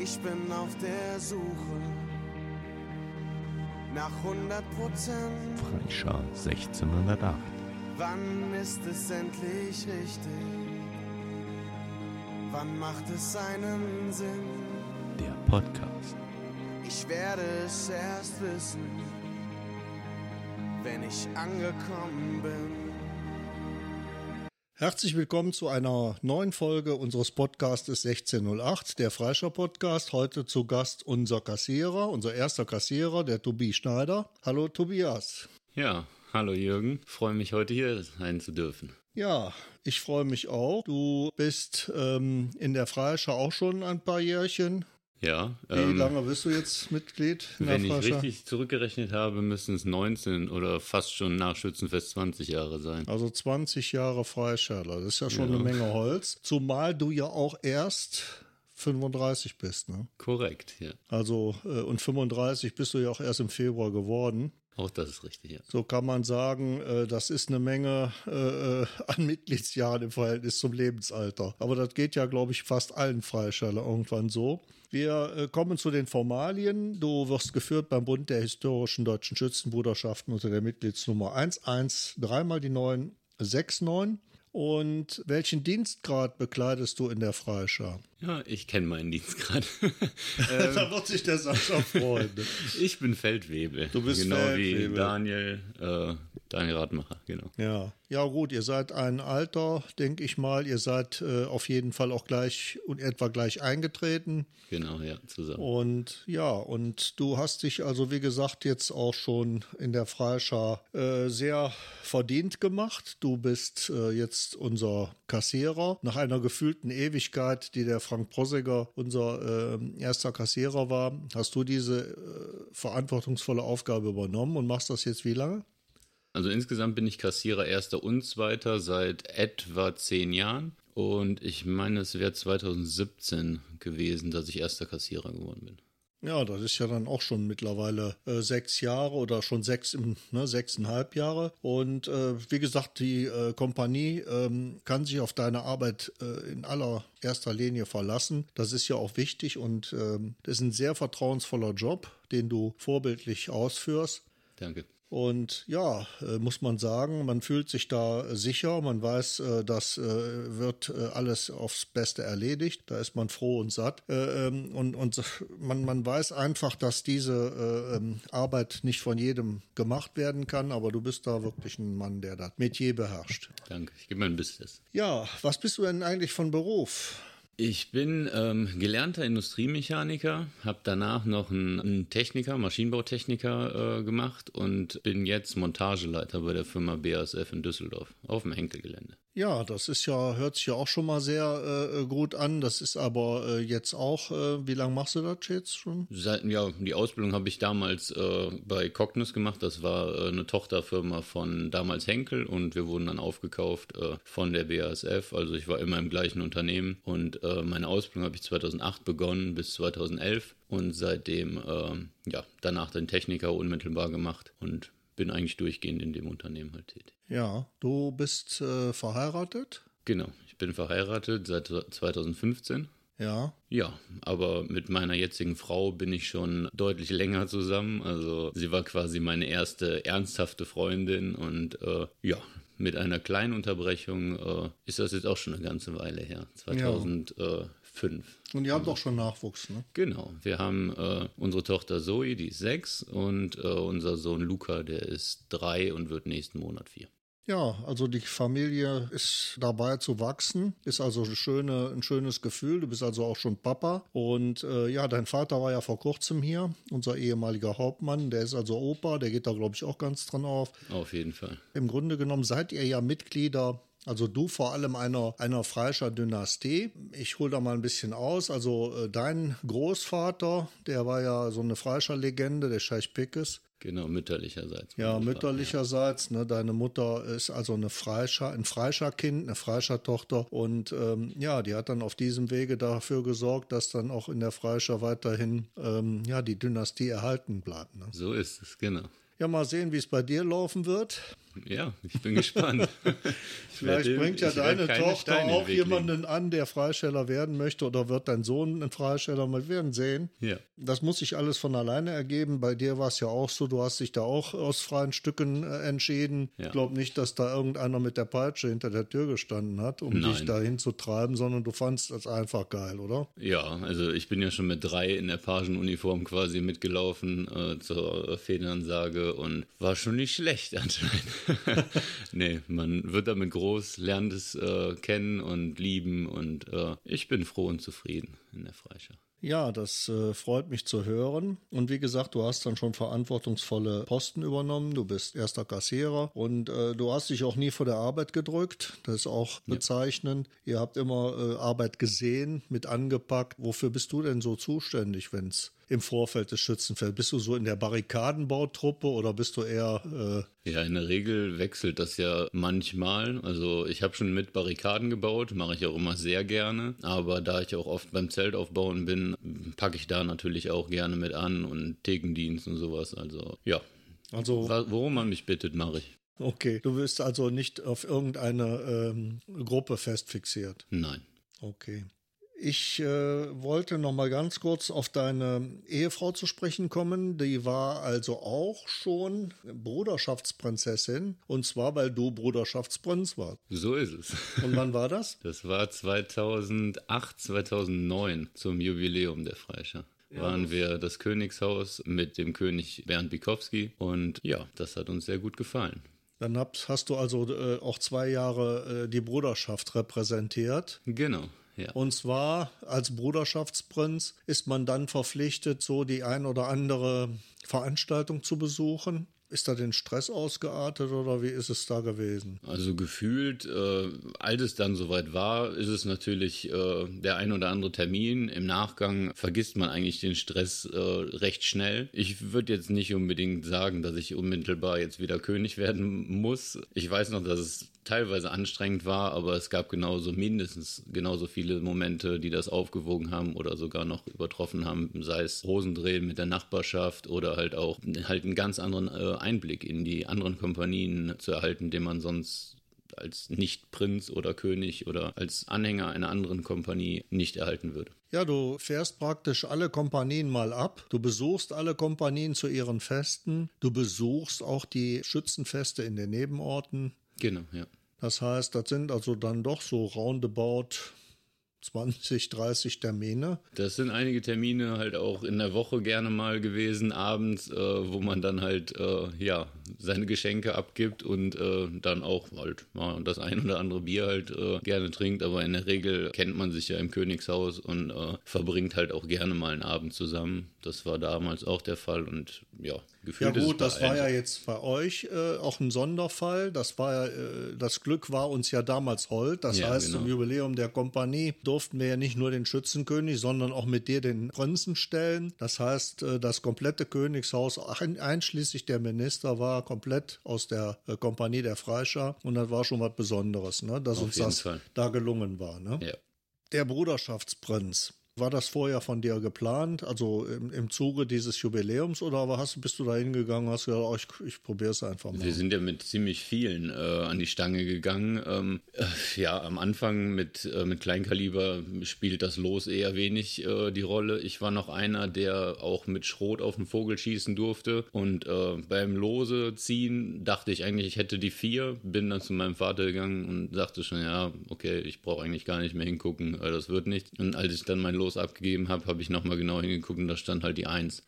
Ich bin auf der Suche nach 100%. Freischar 1608. Wann ist es endlich richtig? Wann macht es einen Sinn? Der Podcast. Ich werde es erst wissen, wenn ich angekommen bin. Herzlich willkommen zu einer neuen Folge unseres Podcastes 1608, der Freischar Podcast. Heute zu Gast unser Kassierer, unser erster Kassierer, der Tobi Schneider. Hallo Tobias. Ja, hallo Jürgen. Freue mich, heute hier sein zu dürfen. Ja, ich freue mich auch. Du bist in der Freischar auch schon ein paar Jährchen. Ja. Wie lange bist du jetzt Mitglied in der Wenn ich Freischar? richtig zurückgerechnet habe, müssen es 19 oder fast schon nach Schützenfest 20 Jahre sein. Also 20 Jahre Freischärler, das ist ja schon Ja. eine Menge Holz. Zumal du ja auch erst 35 bist, ne? Korrekt, ja. Also, und 35 bist du ja auch erst im Februar geworden. Auch das ist richtig, ja. So kann man sagen, das ist eine Menge an Mitgliedsjahren im Verhältnis zum Lebensalter. Aber das geht ja, glaube ich, fast allen Freischärlern irgendwann so. Wir kommen zu den Formalien. Du wirst geführt beim Bund der historischen deutschen Schützenbruderschaften unter der Mitgliedsnummer 11 mal die 969. Und welchen Dienstgrad bekleidest du in der Freischar? Ja, ich kenne meinen Dienstgrad. Da wird sich der Sascha freuen. Ich bin Feldwebel. Du bist genau Feldwebel. Wie Daniel Radmacher, genau. Ja gut, ihr seid ein Alter, denke ich mal. Ihr seid auf jeden Fall auch gleich und etwa gleich eingetreten. Genau, ja, zusammen. Und ja, und du hast dich also, wie gesagt, jetzt auch schon in der Freischar sehr verdient gemacht. Du bist jetzt unser Kassierer. Nach einer gefühlten Ewigkeit, die der Frank Prosegger unser erster Kassierer war, hast du diese verantwortungsvolle Aufgabe übernommen und machst das jetzt wie lange? Also insgesamt bin ich Kassierer Erster und Zweiter seit etwa 10 Jahren. Und ich meine, es wäre 2017 gewesen, dass ich erster Kassierer geworden bin. Ja, das ist ja dann auch schon mittlerweile 6 Jahre oder schon 6,5 Jahre. Und wie gesagt, die Kompanie kann sich auf deine Arbeit in allererster Linie verlassen. Das ist ja auch wichtig und das ist ein sehr vertrauensvoller Job, den du vorbildlich ausführst. Danke. Und ja, muss man sagen, man fühlt sich da sicher, man weiß, das wird alles aufs Beste erledigt, da ist man froh und satt. Und man weiß einfach, dass diese Arbeit nicht von jedem gemacht werden kann, aber du bist da wirklich ein Mann, der das Metier beherrscht. Danke, ich gebe mein Bestes. Ja, was bist du denn eigentlich von Beruf? Ich bin gelernter Industriemechaniker, habe danach noch einen Techniker, Maschinenbautechniker gemacht und bin jetzt Montageleiter bei der Firma BASF in Düsseldorf auf dem Henkelgelände. Ja, das ist ja, hört sich ja auch schon mal sehr gut an. Das ist aber jetzt auch, wie lange machst du das jetzt schon? Die Ausbildung habe ich damals bei Cognis gemacht. Das war eine Tochterfirma von damals Henkel und wir wurden dann aufgekauft von der BASF. Also ich war immer im gleichen Unternehmen und meine Ausbildung habe ich 2008 begonnen bis 2011 und seitdem danach den Techniker unmittelbar gemacht und bin eigentlich durchgehend in dem Unternehmen halt tätig. Ja, du bist verheiratet? Genau, ich bin verheiratet seit 2015. Ja. Ja, aber mit meiner jetzigen Frau bin ich schon deutlich länger zusammen. Also sie war quasi meine erste ernsthafte Freundin und mit einer kleinen Unterbrechung ist das jetzt auch schon eine ganze Weile her. 2005. Und ihr habt auch schon Nachwuchs, ne? Genau, wir haben unsere Tochter Zoe, die ist 6 und unser Sohn Luca, der ist 3 und wird nächsten Monat 4. Ja, also die Familie ist dabei zu wachsen, ist also ein schönes Gefühl. Du bist also auch schon Papa und dein Vater war ja vor kurzem hier, unser ehemaliger Hauptmann, der ist also Opa, der geht da glaube ich auch ganz dran auf. Auf jeden Fall. Im Grunde genommen seid ihr ja Mitglieder, also du vor allem einer Freischar Dynastie. Ich hole da mal ein bisschen aus. Also dein Großvater, der war ja so eine Freischar-Legende, der Scheich Pickes. Genau, mütterlicherseits. Ja, mütterlicherseits. Ne, deine Mutter ist also ein Freischar-Kind, eine Freischar-Tochter. Und die hat dann auf diesem Wege dafür gesorgt, dass dann auch in der Freischar weiterhin die Dynastie erhalten bleibt. Ne? So ist es, genau. Ja, mal sehen, wie es bei dir laufen wird. Ja, ich bin gespannt. Vielleicht bringt ja deine Tochter auch jemanden an, der Freisteller werden möchte, oder wird dein Sohn ein Freisteller? Wir werden sehen. Ja. Das muss sich alles von alleine ergeben. Bei dir war es ja auch so, du hast dich da auch aus freien Stücken entschieden. Ja. Ich glaube nicht, dass da irgendeiner mit der Peitsche hinter der Tür gestanden hat, um dich dahin zu treiben, sondern du fandst das einfach geil, oder? Ja, also ich bin ja schon mit 3 in der Pagenuniform quasi mitgelaufen zur Fehdenansage und war schon nicht schlecht anscheinend. Nee, man wird damit groß, lernt es kennen und lieben und ich bin froh und zufrieden in der Freischar. Ja, das freut mich zu hören. Und wie gesagt, du hast dann schon verantwortungsvolle Posten übernommen. Du bist erster Kassierer und du hast dich auch nie vor der Arbeit gedrückt. Das ist auch bezeichnend. Ihr habt immer Arbeit gesehen, mit angepackt. Wofür bist du denn so zuständig, wenn es im Vorfeld des Schützenfelds? Bist du so in der Barrikadenbautruppe oder bist du eher... Ja, in der Regel wechselt das ja manchmal. Also ich habe schon mit Barrikaden gebaut, mache ich auch immer sehr gerne. Aber da ich auch oft beim Zeltaufbauen bin, packe ich da natürlich auch gerne mit an und Thekendienst und sowas. Also ja, worum man mich bittet, mache ich. Okay, du bist also nicht auf irgendeine Gruppe festfixiert? Nein. Okay. Ich wollte noch mal ganz kurz auf deine Ehefrau zu sprechen kommen. Die war also auch schon Bruderschaftsprinzessin. Und zwar, weil du Bruderschaftsprinz warst. So ist es. Und wann war das? Das war 2008, 2009 zum Jubiläum der Freischar. Waren wir das Königshaus mit dem König Bernd Bikowski. Und ja, das hat uns sehr gut gefallen. Dann hast du also auch 2 Jahre die Bruderschaft repräsentiert. Genau. Ja. Und zwar als Bruderschaftsprinz ist man dann verpflichtet, so die ein oder andere Veranstaltung zu besuchen. Ist da den Stress ausgeartet oder wie ist es da gewesen? Also gefühlt, als es dann soweit war, ist es natürlich der ein oder andere Termin. Im Nachgang vergisst man eigentlich den Stress recht schnell. Ich würde jetzt nicht unbedingt sagen, dass ich unmittelbar jetzt wieder König werden muss. Ich weiß noch, dass es teilweise anstrengend war, aber es gab mindestens genauso viele Momente, die das aufgewogen haben oder sogar noch übertroffen haben, sei es Hosendrehen mit der Nachbarschaft oder halt auch einen ganz anderen Einblick in die anderen Kompanien zu erhalten, den man sonst als Nicht-Prinz oder König oder als Anhänger einer anderen Kompanie nicht erhalten würde. Ja, du fährst praktisch alle Kompanien mal ab. Du besuchst alle Kompanien zu ihren Festen. Du besuchst auch die Schützenfeste in den Nebenorten. Genau, ja. Das heißt, das sind also dann doch so roundabout 20, 30 Termine. Das sind einige Termine halt auch in der Woche gerne mal gewesen, abends, wo man dann halt seine Geschenke abgibt und dann auch halt das ein oder andere Bier halt gerne trinkt. Aber in der Regel kennt man sich ja im Königshaus und verbringt halt auch gerne mal einen Abend zusammen. Das war damals auch der Fall und ja, gefühlt. Ja gut, das war ja jetzt bei euch auch ein Sonderfall. Das Glück war uns ja damals hold. Das heißt, genau. Zum Jubiläum der Kompanie durften wir ja nicht nur den Schützenkönig, sondern auch mit dir den Prinzen stellen. Das heißt, das komplette Königshaus, einschließlich der Minister, war komplett aus der Kompanie der Freischar. Und das war schon was Besonderes, ne? Dass uns das da gelungen war. Ne? Ja. Der Bruderschaftsprinz. War das vorher von dir geplant, also im Zuge dieses Jubiläums, oder bist du da hingegangen und hast gesagt, ich probiere es einfach mal? Wir sind ja mit ziemlich vielen an die Stange gegangen. Am Anfang mit Kleinkaliber spielt das Los eher wenig die Rolle. Ich war noch einer, der auch mit Schrot auf den Vogel schießen durfte. Und beim Lose ziehen dachte ich eigentlich, ich hätte die 4. Bin dann zu meinem Vater gegangen und sagte schon, ja, okay, ich brauche eigentlich gar nicht mehr hingucken, das wird nichts. Und als ich dann mein Los abgegeben habe ich nochmal genau hingeguckt und da stand halt die 1.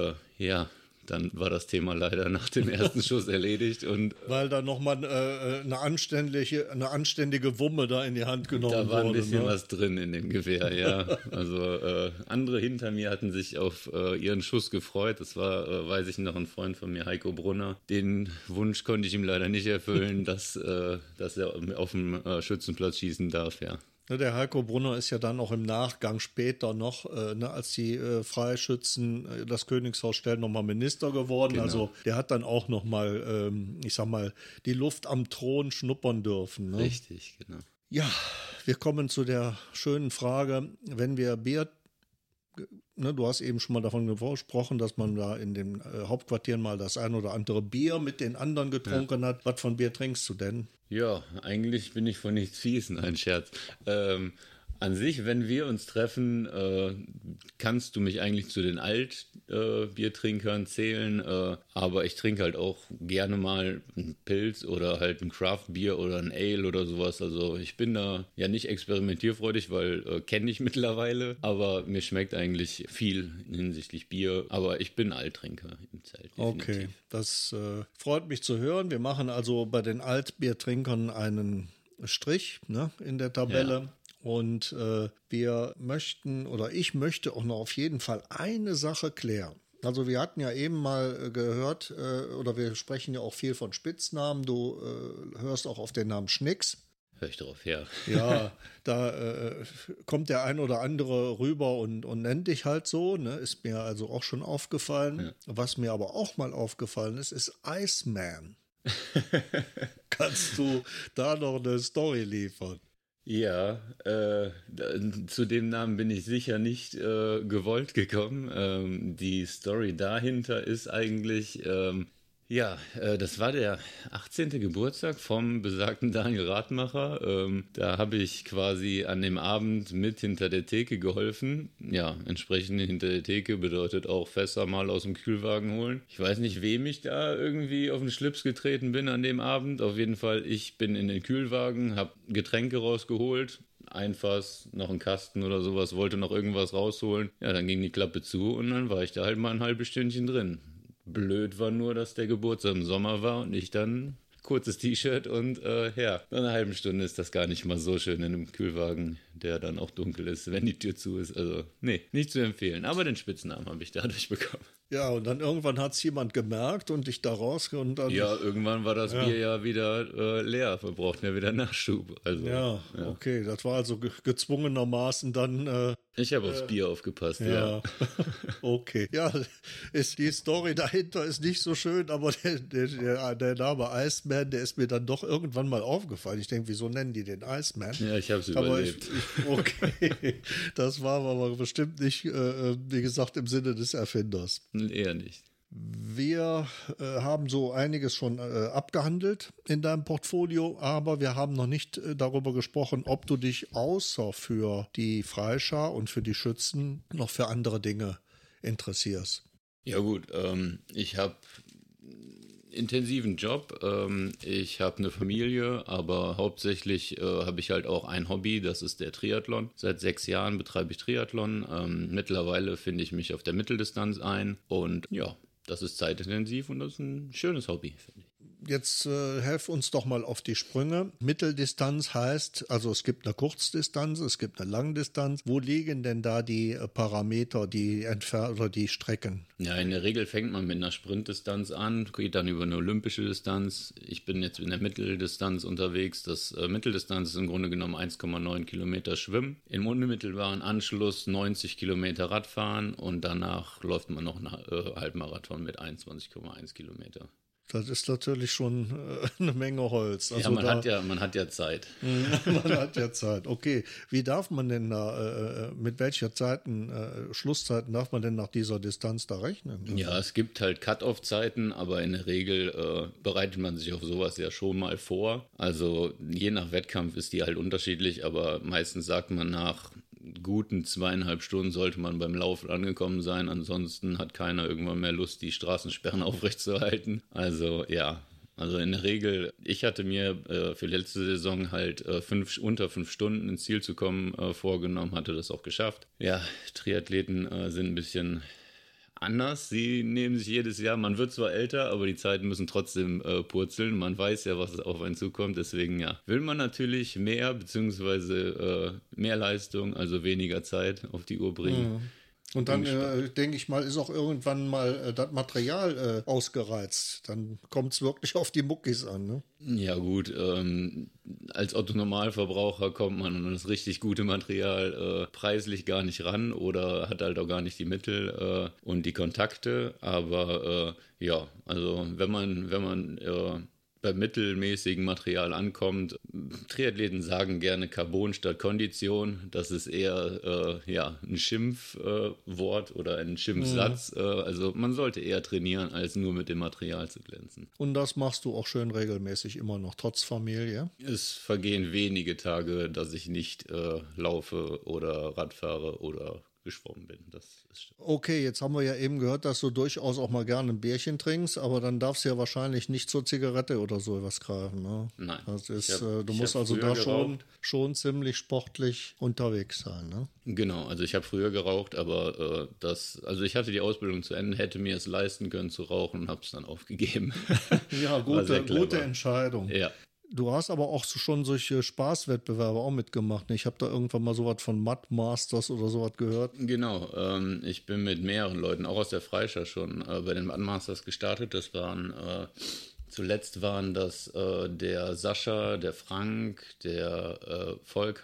Dann war das Thema leider nach dem ersten Schuss erledigt. Und weil da nochmal eine anständige Wumme da in die Hand genommen wurde. Da war ein bisschen was drin in dem Gewehr, ja. Also andere hinter mir hatten sich auf ihren Schuss gefreut. Das war, weiß ich noch, ein Freund von mir, Heiko Brunner. Den Wunsch konnte ich ihm leider nicht erfüllen, dass er auf dem Schützenplatz schießen darf, ja. Der Heiko Brunner ist ja dann auch im Nachgang später noch, als die Freischützen das Königshaus stellen, nochmal Minister geworden. Genau. Also der hat dann auch nochmal, die Luft am Thron schnuppern dürfen. Ne? Richtig, genau. Ja, wir kommen zu der schönen Frage, wenn wir Bier ne, du hast eben schon mal davon gesprochen, dass man da in den Hauptquartieren mal das ein oder andere Bier mit den anderen getrunken hat. Was von Bier trinkst du denn? Ja, eigentlich bin ich von nichts fies, ein Scherz. An sich, wenn wir uns treffen, kannst du mich eigentlich zu den Altbiertrinkern zählen, aber ich trinke halt auch gerne mal einen Pilz oder halt ein Craft-Bier oder ein Ale oder sowas. Also ich bin da ja nicht experimentierfreudig, weil kenne ich mittlerweile, aber mir schmeckt eigentlich viel hinsichtlich Bier, aber ich bin Alttrinker im Zelt. Definitiv. Okay, das freut mich zu hören. Wir machen also bei den Altbiertrinkern einen Strich, ne, in der Tabelle. Ja. Und wir möchten oder ich möchte auch noch auf jeden Fall eine Sache klären. Also wir hatten ja eben mal gehört, oder wir sprechen ja auch viel von Spitznamen. Du hörst auch auf den Namen Schnicks. Hör ich drauf her. Ja, da kommt der ein oder andere rüber und nennt dich halt so. Ne? Ist mir also auch schon aufgefallen. Ja. Was mir aber auch mal aufgefallen ist Iceman. Kannst du da noch eine Story liefern? Ja, zu dem Namen bin ich sicher nicht gewollt gekommen. Die Story dahinter ist eigentlich, das war der 18. Geburtstag vom besagten Daniel Radmacher. Da habe ich quasi an dem Abend mit hinter der Theke geholfen. Ja, entsprechend hinter der Theke bedeutet auch Fässer mal aus dem Kühlwagen holen. Ich weiß nicht, wem ich da irgendwie auf den Schlips getreten bin an dem Abend. Auf jeden Fall, ich bin in den Kühlwagen, habe Getränke rausgeholt. Ein Fass, noch ein Kasten oder sowas, wollte noch irgendwas rausholen. Ja, dann ging die Klappe zu und dann war ich da halt mal ein halbes Stündchen drin. Blöd war nur, dass der Geburtstag im Sommer war und ich dann kurzes T-Shirt und nach einer halben Stunde ist das gar nicht mal so schön in einem Kühlwagen, der dann auch dunkel ist, wenn die Tür zu ist. Also, nee, nicht zu empfehlen. Aber den Spitznamen habe ich dadurch bekommen. Ja, und dann irgendwann hat es jemand gemerkt und dich da raus und dann... Ja, irgendwann war das Bier ja wieder leer. Wir brauchten ja wieder Nachschub. Also, ja, okay. Das war also gezwungenermaßen dann... Ich habe aufs Bier aufgepasst, ja. Okay. Ja, die Story dahinter ist nicht so schön, aber der Name Iceman, der ist mir dann doch irgendwann mal aufgefallen. Ich denke, wieso nennen die den Iceman? Ja, ich habe es überlebt. Okay, das war aber bestimmt nicht, wie gesagt, im Sinne des Erfinders. Eher nicht. Wir haben so einiges schon abgehandelt in deinem Portfolio, aber wir haben noch nicht darüber gesprochen, ob du dich außer für die Freischar und für die Schützen noch für andere Dinge interessierst. Ja gut, ich habe intensiven Job, ich habe eine Familie, aber hauptsächlich habe ich halt auch ein Hobby, das ist der Triathlon. Seit 6 Jahren betreibe ich Triathlon, mittlerweile finde ich mich auf der Mitteldistanz ein und ja, das ist zeitintensiv und das ist ein schönes Hobby, finde ich. Jetzt helf uns doch mal auf die Sprünge. Mitteldistanz heißt, also es gibt eine Kurzdistanz, es gibt eine Langdistanz. Wo liegen denn da die Parameter, die oder die Strecken? Ja, in der Regel fängt man mit einer Sprintdistanz an, geht dann über eine olympische Distanz. Ich bin jetzt in der Mitteldistanz unterwegs. Das Mitteldistanz ist im Grunde genommen 1,9 Kilometer Schwimmen. Im unmittelbaren Anschluss 90 Kilometer Radfahren und danach läuft man noch einen Halbmarathon mit 21,1 Kilometer. Das ist natürlich schon eine Menge Holz. Also ja, man hat ja Zeit. Man hat ja Zeit. Okay, wie darf man denn da, mit welcher Schlusszeiten darf man denn nach dieser Distanz da rechnen? Also ja, es gibt halt Cut-Off-Zeiten, aber in der Regel bereitet man sich auf sowas ja schon mal vor. Also je nach Wettkampf ist die halt unterschiedlich, aber meistens sagt man nach guten 2,5 Stunden sollte man beim Laufen angekommen sein. Ansonsten hat keiner irgendwann mehr Lust, die Straßensperren aufrechtzuerhalten. Also ja, also in der Regel, ich hatte mir für letzte Saison halt unter 5 Stunden ins Ziel zu kommen vorgenommen, hatte das auch geschafft. Ja, Triathleten sind ein bisschen anders. Sie nehmen sich jedes Jahr, man wird zwar älter, aber die Zeiten müssen trotzdem purzeln. Man weiß ja, was auf einen zukommt. Deswegen ja, will man natürlich mehr bzw. mehr Leistung, also weniger Zeit auf die Uhr bringen. Mhm. Und dann, denke ich mal, ist auch irgendwann mal das Material ausgereizt. Dann kommt es wirklich auf die Muckis an, ne? Ja gut, als Otto-Normalverbraucher kommt man an das richtig gute Material preislich gar nicht ran oder hat halt auch gar nicht die Mittel und die Kontakte. Aber ja, also wenn man bei mittelmäßigem Material ankommt. Triathleten sagen gerne Carbon statt Kondition. Das ist eher ein Schimpfwort oder ein Schimpfsatz. Also man sollte eher trainieren, als nur mit dem Material zu glänzen. Und das machst du auch schön regelmäßig immer noch, trotz Familie? Es vergehen wenige Tage, dass ich nicht laufe oder Radfahre oder geschwommen bin. Das ist okay, jetzt haben wir ja eben gehört, dass du durchaus auch mal gerne ein Bierchen trinkst, aber dann darfst du ja wahrscheinlich nicht zur Zigarette oder so was greifen. Ne? Nein. Das ist, du musst also da schon ziemlich sportlich unterwegs sein. Ne? Genau, also ich habe früher geraucht, aber ich hatte die Ausbildung zu Ende, hätte mir es leisten können zu rauchen und habe es dann aufgegeben. Ja, gute Entscheidung. Ja. Du hast aber auch schon solche Spaßwettbewerbe auch mitgemacht. Ne? Ich habe da irgendwann mal sowas von Mud Masters oder sowas gehört. Genau, ich bin mit mehreren Leuten, auch aus der Freischar schon, bei den Mud Masters gestartet. Das waren, zuletzt waren das der Sascha, der Frank, der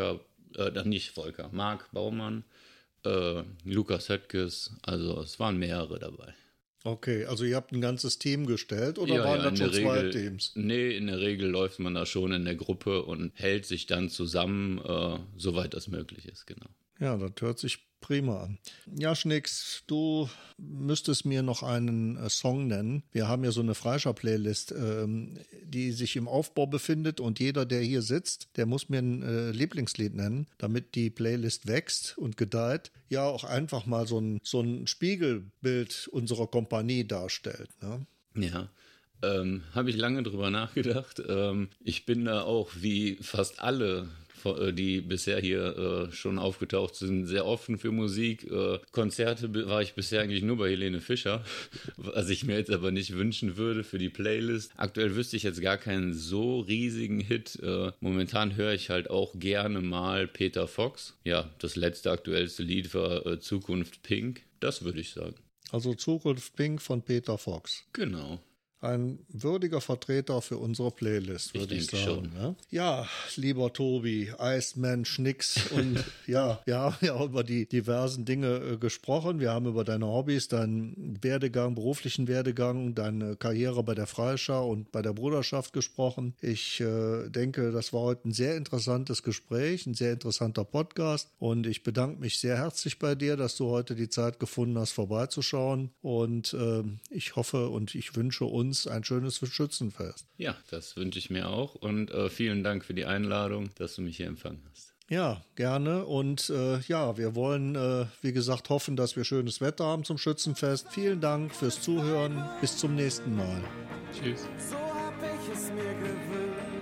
Marc Baumann, Lukas Höttges, also es waren mehrere dabei. Okay, also ihr habt ein ganzes Team gestellt oder waren das schon zwei Teams? Nee, in der Regel läuft man da schon in der Gruppe und hält sich dann zusammen, soweit das möglich ist, genau. Ja, das hört sich prima an. Ja, Schnicks, du müsstest mir noch einen Song nennen. Wir haben ja so eine Freischar-Playlist, die sich im Aufbau befindet und jeder, der hier sitzt, der muss mir ein Lieblingslied nennen, damit die Playlist wächst und gedeiht. Ja, auch einfach mal so ein Spiegelbild unserer Kompanie darstellt. Ne? Ja. Habe ich lange drüber nachgedacht. Ich bin da auch wie fast alle, die bisher hier schon aufgetaucht sind, sehr offen für Musik. Konzerte war ich bisher eigentlich nur bei Helene Fischer, was ich mir jetzt aber nicht wünschen würde für die Playlist. Aktuell wüsste ich jetzt gar keinen so riesigen Hit. Momentan höre ich halt auch gerne mal Peter Fox. Ja, das letzte aktuellste Lied war Zukunft Pink. Das würde ich sagen. Also Zukunft Pink von Peter Fox. Genau. Ein würdiger Vertreter für unsere Playlist, würde ich sagen. Schon. Ne? Ja, lieber Tobi, Iceman, Schnicks und ja, wir haben ja über die diversen Dinge gesprochen. Wir haben über deine Hobbys, deinen Werdegang, beruflichen Werdegang, deine Karriere bei der Freischar und bei der Bruderschaft gesprochen. Ich denke, das war heute ein sehr interessantes Gespräch, ein sehr interessanter Podcast und ich bedanke mich sehr herzlich bei dir, dass du heute die Zeit gefunden hast, vorbeizuschauen und ich hoffe und ich wünsche uns ein schönes Schützenfest. Ja, das wünsche ich mir auch und vielen Dank für die Einladung, dass du mich hier empfangen hast. Ja, gerne und wir wollen, wie gesagt, hoffen, dass wir schönes Wetter haben zum Schützenfest. Vielen Dank fürs Zuhören. Bis zum nächsten Mal. Tschüss. So hab ich es mir gewöhnt.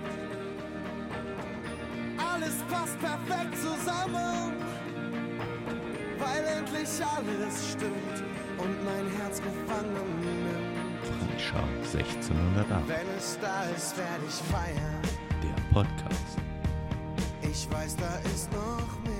Alles passt perfekt zusammen, weil endlich alles stimmt und mein Herz gefangen nimmt. Freischar 1608. Wenn es da ist, werde ich feiern. Der Podcast. Ich weiß, da ist noch mehr.